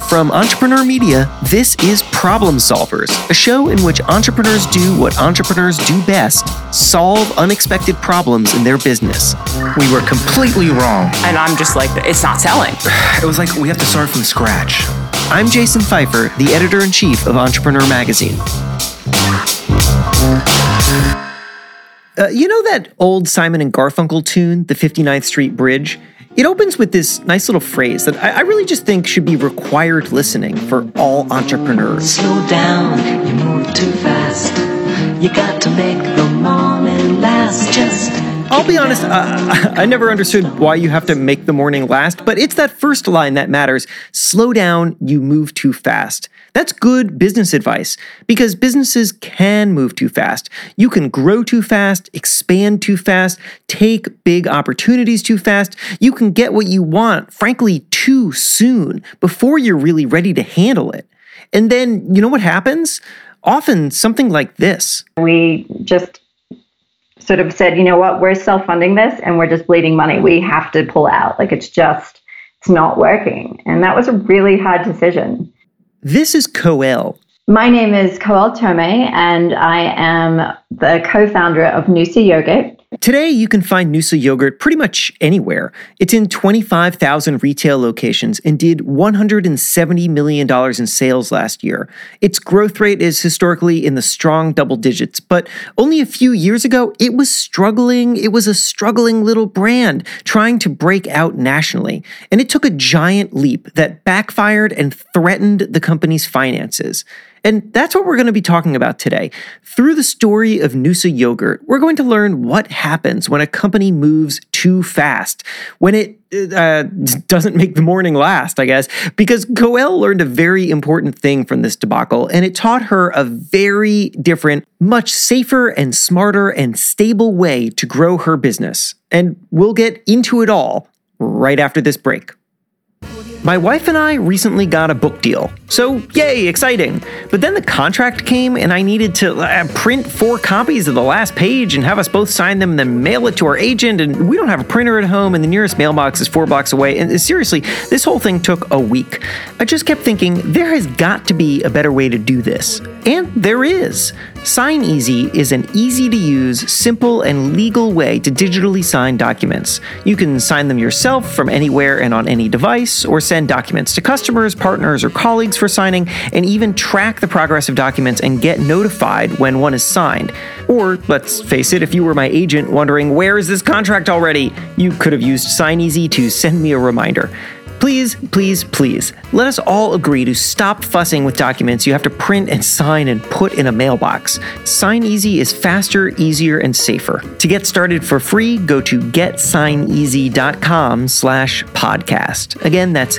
From Entrepreneur Media, this is Problem Solvers, a show in which entrepreneurs do what entrepreneurs do best: solve unexpected problems in their business. We were completely wrong. And I'm just like, it's not selling. It was like we have to start from scratch. I'm Jason Pfeiffer, the editor-in-chief of Entrepreneur Magazine. You know that old Simon and Garfunkel tune, the 59th Street Bridge? It opens with this nice little phrase that I really just think should be required listening for all entrepreneurs. Slow down, you move too fast. You got to make the morning last. Just I'll be honest, I never understood why you have to make the morning last, but it's that first line that matters. Slow down, you move too fast. That's good business advice because businesses can move too fast. You can grow too fast, expand too fast, take big opportunities too fast. You can get what you want, frankly, too soon before you're really ready to handle it. And then, you know what happens? Often something like this. We just sort of said, you know what, we're self-funding this and we're just bleeding money. We have to pull out. It's not working. And that was a really hard decision. This is Coelle. My name is Coelle Tomé, and I am the co-founder of Noosa Yogurt. Today, you can find Noosa Yogurt pretty much anywhere. It's in 25,000 retail locations and did $170 million in sales last year. Its growth rate is historically in the strong double digits, but only a few years ago, it was struggling. It was a struggling little brand trying to break out nationally. And it took a giant leap that backfired and threatened the company's finances. And that's what we're going to be talking about today. Through the story of Noosa Yogurt, we're going to learn what happens when a company moves too fast, when it doesn't make the morning last, I guess, because Coelle learned a very important thing from this debacle, and it taught her a very different, much safer and smarter and stable way to grow her business. And we'll get into it all right after this break. My wife and I recently got a book deal, so yay, exciting. But then the contract came and I needed to print 4 copies of the last page and have us both sign them and then mail it to our agent, and we don't have a printer at home and the nearest mailbox is 4 blocks away, and seriously, this whole thing took a week. I just kept thinking, there has got to be a better way to do this. And there is. SignEasy is an easy-to-use, simple, and legal way to digitally sign documents. You can sign them yourself from anywhere and on any device, or send documents to customers, partners, or colleagues for signing, and even track the progress of documents and get notified when one is signed. Or, let's face it, if you were my agent wondering, where is this contract already? You could have used SignEasy to send me a reminder. Please, please, please, let us all agree to stop fussing with documents you have to print and sign and put in a mailbox. SignEasy is faster, easier, and safer. To get started for free, go to getsigneasy.com/podcast. Again, that's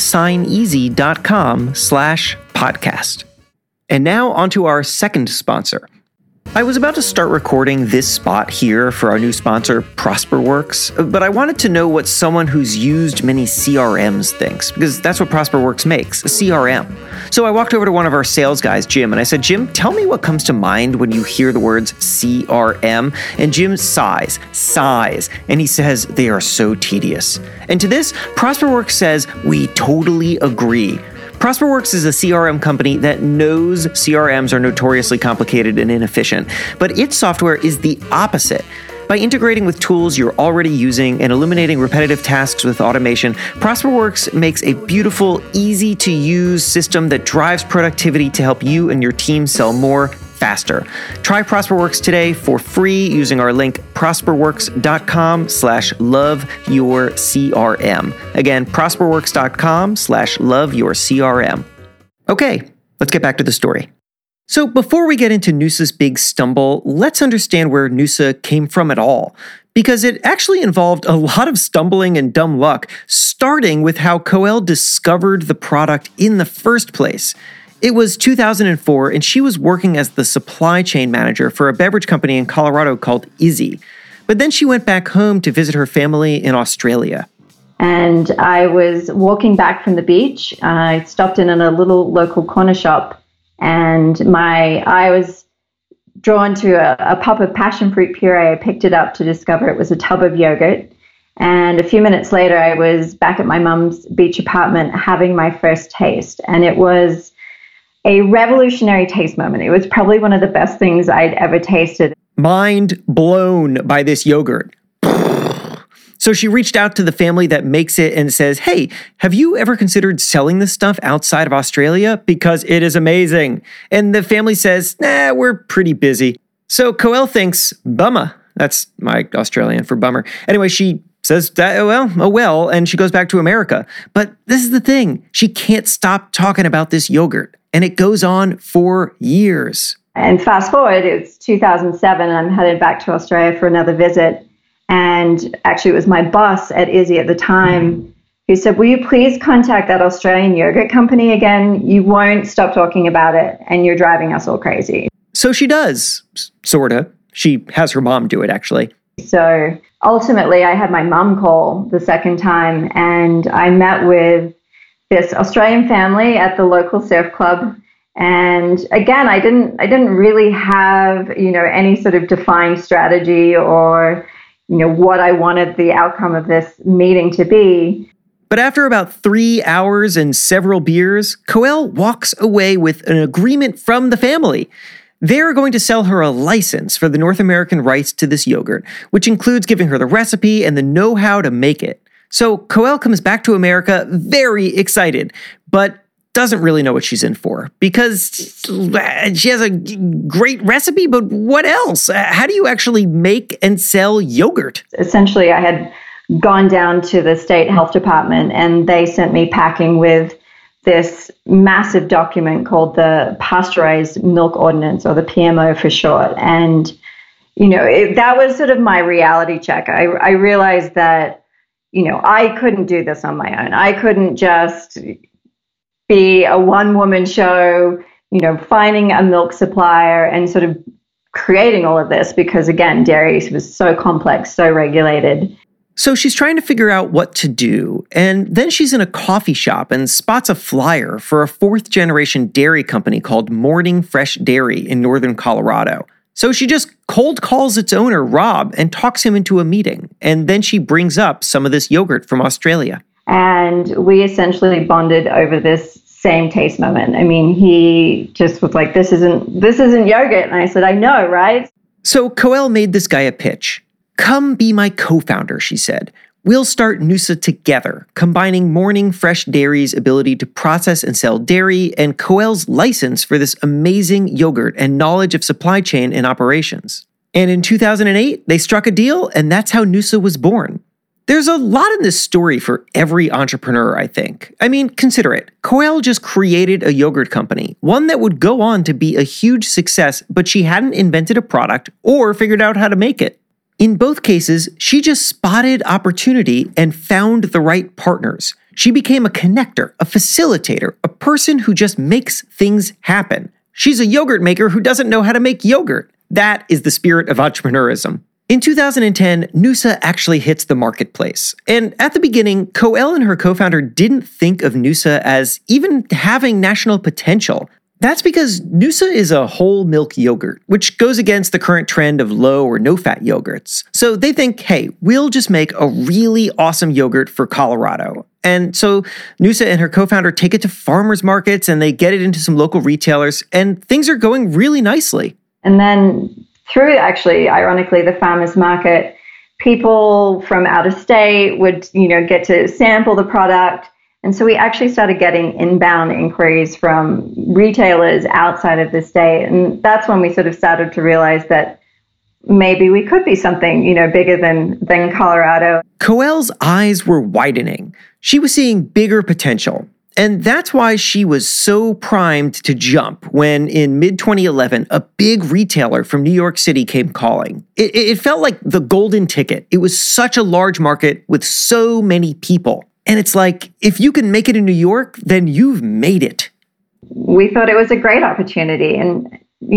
getsigneasy.com/podcast. And now onto our second sponsor. I was about to start recording this spot here for our new sponsor, ProsperWorks, but I wanted to know what someone who's used many CRMs thinks, because that's what ProsperWorks makes, a CRM. So I walked over to one of our sales guys, Jim, and I said, Jim, tell me what comes to mind when you hear the words CRM. And Jim sighs, and he says, they are so tedious. And to this, ProsperWorks says, we totally agree. ProsperWorks is a CRM company that knows CRMs are notoriously complicated and inefficient, but its software is the opposite. By integrating with tools you're already using and eliminating repetitive tasks with automation, ProsperWorks makes a beautiful, easy-to-use system that drives productivity to help you and your team sell more faster. Try ProsperWorks today for free using our link prosperworks.com/loveyourCRM. Again, prosperworks.com/loveyourCRM. Okay, let's get back to the story. So before we get into Noosa's big stumble, let's understand where Noosa came from at all, because it actually involved a lot of stumbling and dumb luck, starting with how Coelle discovered the product in the first place. It was 2004, and she was working as the supply chain manager for a beverage company in Colorado called Izzy. But then she went back home to visit her family in Australia. And I was walking back from the beach. I stopped in a little local corner shop, and my eye was drawn to a pop of passion fruit puree. I picked it up to discover it was a tub of yogurt. And a few minutes later, I was back at my mum's beach apartment having my first taste. And it was a revolutionary taste moment. It was probably one of the best things I'd ever tasted. Mind blown by this yogurt. So she reached out to the family that makes it and says, hey, have you ever considered selling this stuff outside of Australia? Because it is amazing. And the family says, nah, we're pretty busy. So Coelle thinks, bummer. That's my Australian for bummer. Anyway, she says, oh well, and she goes back to America. But this is the thing. She can't stop talking about this yogurt. And it goes on for years. And fast forward, it's 2007, and I'm headed back to Australia for another visit. And actually, it was my boss at Izzy at the time who said, will you please contact that Australian yogurt company again? You won't stop talking about it, and you're driving us all crazy. So she does, sort of. She has her mom do it, actually. So ultimately, I had my mom call the second time, and I met with this Australian family at the local surf club. And again, I didn't really have, any sort of defined strategy or, what I wanted the outcome of this meeting to be. But after about 3 hours and several beers, Coelle walks away with an agreement from the family. They're going to sell her a license for the North American rights to this yogurt, which includes giving her the recipe and the know-how to make it. So Coelle comes back to America very excited, but doesn't really know what she's in for because she has a great recipe, but what else? How do you actually make and sell yogurt? Essentially, I had gone down to the state health department and they sent me packing with this massive document called the Pasteurized Milk Ordinance, or the PMO for short. And, that was sort of my reality check. I realized that, I couldn't do this on my own. I couldn't just be a one-woman show, finding a milk supplier and sort of creating all of this because, again, dairy was so complex, so regulated. So she's trying to figure out what to do, and then she's in a coffee shop and spots a flyer for a fourth-generation dairy company called Morning Fresh Dairy in northern Colorado. So she just cold calls its owner, Rob, and talks him into a meeting, and then she brings up some of this yogurt from Australia. And we essentially bonded over this same taste moment. I mean, he just was like, this isn't yogurt. And I said, I know, right? So Coelle made this guy a pitch. Come be my co-founder, she said. We'll start Noosa together, combining Morning Fresh Dairy's ability to process and sell dairy and Coelle's license for this amazing yogurt and knowledge of supply chain and operations. And in 2008, they struck a deal, and that's how Noosa was born. There's a lot in this story for every entrepreneur, I think. I mean, consider it. Coelle just created a yogurt company, one that would go on to be a huge success, but she hadn't invented a product or figured out how to make it. In both cases, she just spotted opportunity and found the right partners. She became a connector, a facilitator, a person who just makes things happen. She's a yogurt maker who doesn't know how to make yogurt. That is the spirit of entrepreneurism. In 2010, Noosa actually hits the marketplace. And at the beginning, Coelle and her co-founder didn't think of Noosa as even having national potential. That's because Noosa is a whole milk yogurt, which goes against the current trend of low or no-fat yogurts. So they think, hey, we'll just make a really awesome yogurt for Colorado. And so Noosa and her co-founder take it to farmers markets and they get it into some local retailers, and things are going really nicely. And then through, actually, ironically, the farmers market, people from out of state would, get to sample the product. And so we actually started getting inbound inquiries from retailers outside of the state. And that's when we sort of started to realize that maybe we could be something, bigger than Colorado. Coelle's eyes were widening. She was seeing bigger potential. And that's why she was so primed to jump when, in mid-2011, a big retailer from New York City came calling. It felt like the golden ticket. It was such a large market with so many people. And it's like, if you can make it in New York, then you've made it. We thought it was a great opportunity and,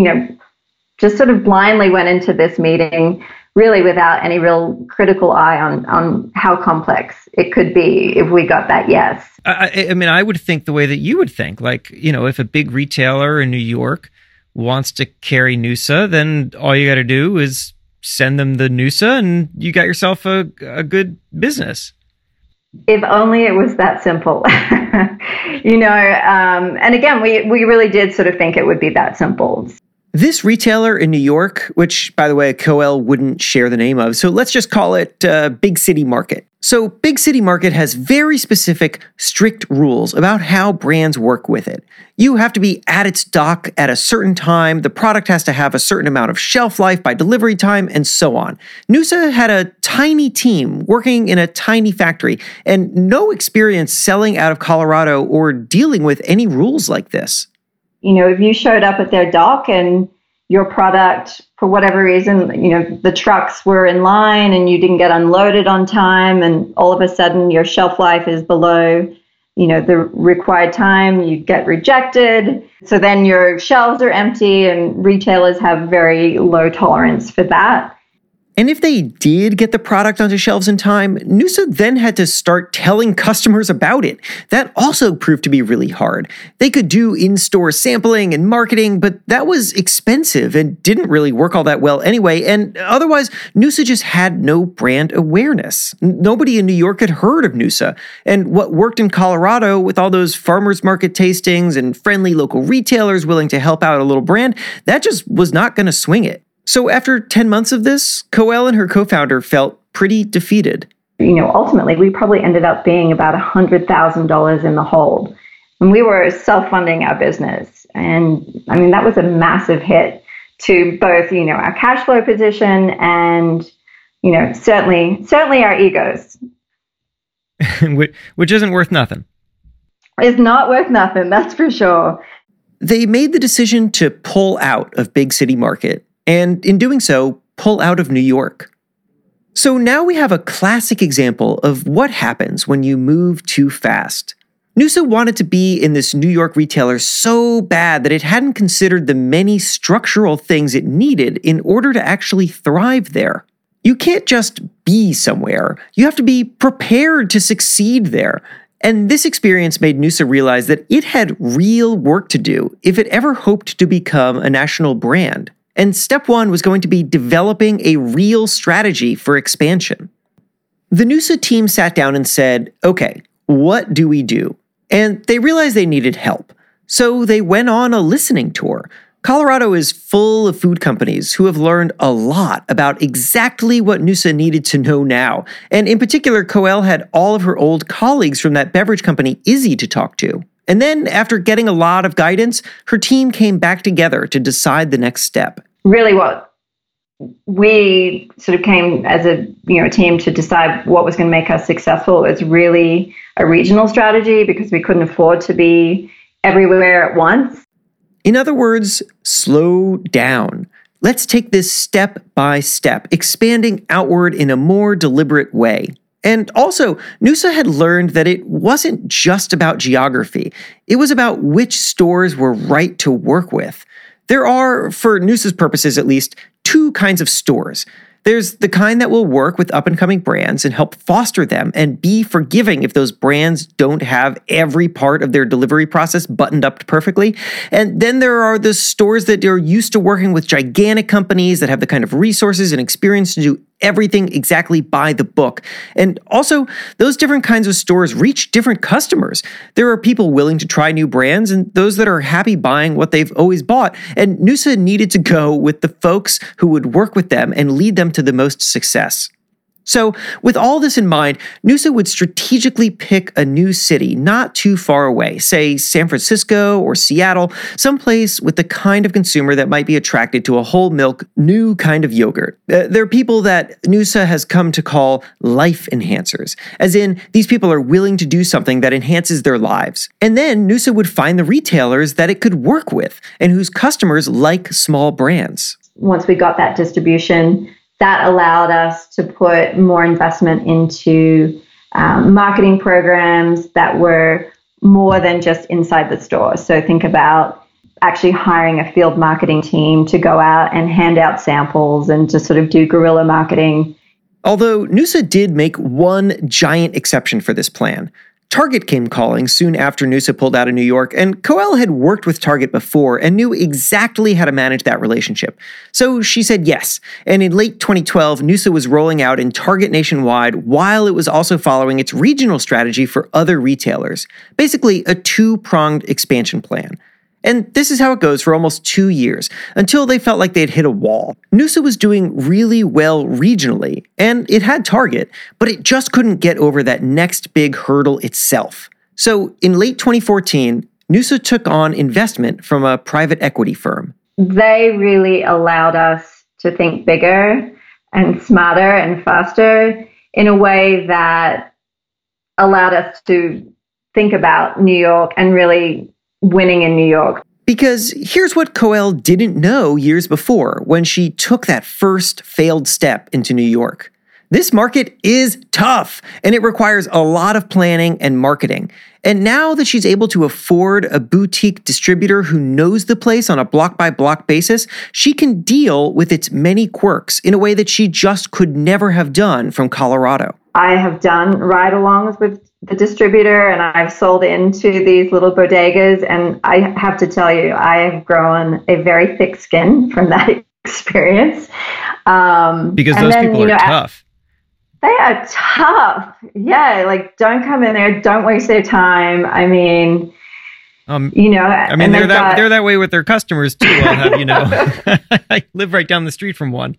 just sort of blindly went into this meeting really without any real critical eye on how complex it could be if we got that yes. I mean, I would think the way that you would think, like, if a big retailer in New York wants to carry Noosa, then all you got to do is send them the Noosa and you got yourself a good business. If only it was that simple. And again, we really did sort of think it would be that simple. This retailer in New York, which, by the way, Coel wouldn't share the name of, so let's just call it Big City Market. So Big City Market has very specific, strict rules about how brands work with it. You have to be at its dock at a certain time, the product has to have a certain amount of shelf life by delivery time, and so on. Noosa had a tiny team working in a tiny factory and no experience selling out of Colorado or dealing with any rules like this. If you showed up at their dock and your product, for whatever reason, the trucks were in line and you didn't get unloaded on time, and all of a sudden your shelf life is below, the required time, you get rejected. So then your shelves are empty, and retailers have very low tolerance for that. And if they did get the product onto shelves in time, Noosa then had to start telling customers about it. That also proved to be really hard. They could do in-store sampling and marketing, but that was expensive and didn't really work all that well anyway. And otherwise, Noosa just had no brand awareness. Nobody in New York had heard of Noosa. And what worked in Colorado with all those farmers market tastings and friendly local retailers willing to help out a little brand, that just was not going to swing it. So after 10 months of this, Coel and her co-founder felt pretty defeated. Ultimately, we probably ended up being about $100,000 in the hole. And we were self-funding our business. And that was a massive hit to both, our cash flow position and, certainly our egos. Which isn't worth nothing. It's not worth nothing, that's for sure. They made the decision to pull out of Big City Market. And in doing so, pull out of New York. So now we have a classic example of what happens when you move too fast. Noosa wanted to be in this New York retailer so bad that it hadn't considered the many structural things it needed in order to actually thrive there. You can't just be somewhere. You have to be prepared to succeed there. And this experience made Noosa realize that it had real work to do if it ever hoped to become a national brand. And step one was going to be developing a real strategy for expansion. The Noosa team sat down and said, okay, what do we do? And they realized they needed help. So they went on a listening tour. Colorado is full of food companies who have learned a lot about exactly what Noosa needed to know now. And in particular, Coel had all of her old colleagues from that beverage company, Izzy, to talk to. And then, after getting a lot of guidance, her team came back together to decide the next step. Really what we sort of came as a team to decide what was going to make us successful is really a regional strategy, because we couldn't afford to be everywhere at once. In other words, slow down. Let's take this step by step, expanding outward in a more deliberate way. And also, Noosa had learned that it wasn't just about geography. It was about which stores were right to work with. There are, for Noosa's purposes at least, two kinds of stores. There's the kind that will work with up-and-coming brands and help foster them and be forgiving if those brands don't have every part of their delivery process buttoned up perfectly. And then there are the stores that are used to working with gigantic companies that have the kind of resources and experience to do everything exactly by the book. And also, those different kinds of stores reach different customers. There are people willing to try new brands and those that are happy buying what they've always bought. And Noosa needed to go with the folks who would work with them and lead them to the most success. So, with all this in mind, Noosa would strategically pick a new city not too far away, say San Francisco or Seattle, someplace with the kind of consumer that might be attracted to a whole milk, new kind of yogurt. They're people that Noosa has come to call life enhancers, as in these people are willing to do something that enhances their lives. And then Noosa would find the retailers that it could work with and whose customers like small brands. Once we got that distribution, that allowed us to put more investment into marketing programs that were more than just inside the store. So think about actually hiring a field marketing team to go out and hand out samples and to sort of do guerrilla marketing. Although Noosa did make one giant exception for this plan. Target came calling soon after Noosa pulled out of New York, and Coelle had worked with Target before and knew exactly how to manage that relationship. So she said yes, and in late 2012, Noosa was rolling out in Target nationwide while it was also following its regional strategy for other retailers. Basically, a two-pronged expansion plan. And this is how it goes for almost 2 years, until they felt like they'd hit a wall. Noosa was doing really well regionally, and it had Target, but it just couldn't get over that next big hurdle itself. So in late 2014, Noosa took on investment from a private equity firm. They really allowed us to think bigger and smarter and faster in a way that allowed us to think about New York and really winning in New York. Because here's what Coelle didn't know years before when she took that first failed step into New York. This market is tough, and it requires a lot of planning and marketing. And now that she's able to afford a boutique distributor who knows the place on a block-by-block basis, she can deal with its many quirks in a way that she just could never have done from Colorado. I have done ride-alongs with the distributor, and I've sold into these little bodegas, and I have to tell you, I have grown a very thick skin from that experience. Because those people are tough. They are tough. Yeah, like, don't come in there. Don't waste their time. I mean, they're that way with their customers too. I'll have you know. I live right down the street from one.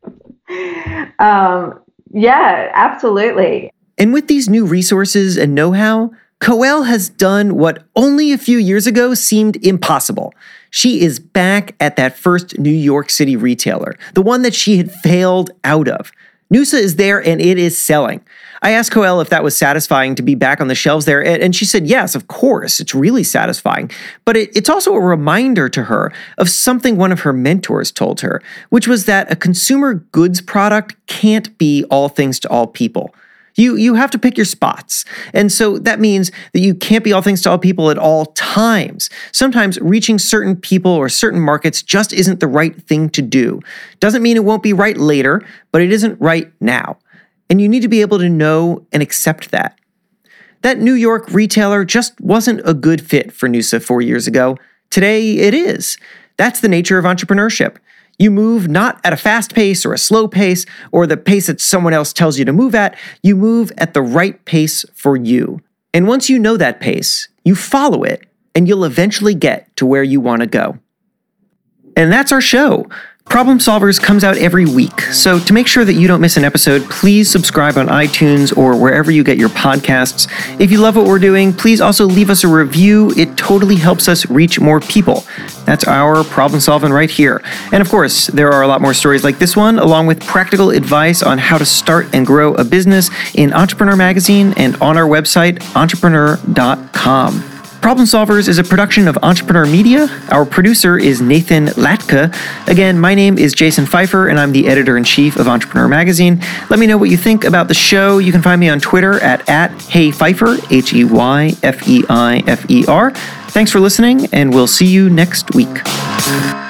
Yeah, absolutely. And with these new resources and know-how, Coelle has done what only a few years ago seemed impossible. She is back at that first New York City retailer, the one that she had failed out of. Noosa is there and it is selling. I asked Coelle if that was satisfying to be back on the shelves there, and she said, yes, of course, it's really satisfying. But it's also a reminder to her of something one of her mentors told her, which was that a consumer goods product can't be all things to all people. You have to pick your spots. And so that means that you can't be all things to all people at all times. Sometimes reaching certain people or certain markets just isn't the right thing to do. Doesn't mean it won't be right later, but it isn't right now. And you need to be able to know and accept that. That New York retailer just wasn't a good fit for Noosa 4 years ago. Today, it is. That's the nature of entrepreneurship. You move not at a fast pace or a slow pace or the pace that someone else tells you to move at. You move at the right pace for you. And once you know that pace, you follow it, and you'll eventually get to where you want to go. And that's our show. Problem Solvers comes out every week, so to make sure that you don't miss an episode, please subscribe on iTunes or wherever you get your podcasts. If you love what we're doing, please also leave us a review. It totally helps us reach more people. That's our problem solving right here. And of course, there are a lot more stories like this one, along with practical advice on how to start and grow a business in Entrepreneur Magazine and on our website, entrepreneur.com. Problem Solvers is a production of Entrepreneur Media. Our producer is Nathan Latka. Again, my name is Jason Pfeiffer, and I'm the editor-in-chief of Entrepreneur Magazine. Let me know what you think about the show. You can find me on Twitter at HeyPfeiffer, HeyFeifer. Thanks for listening, and we'll see you next week.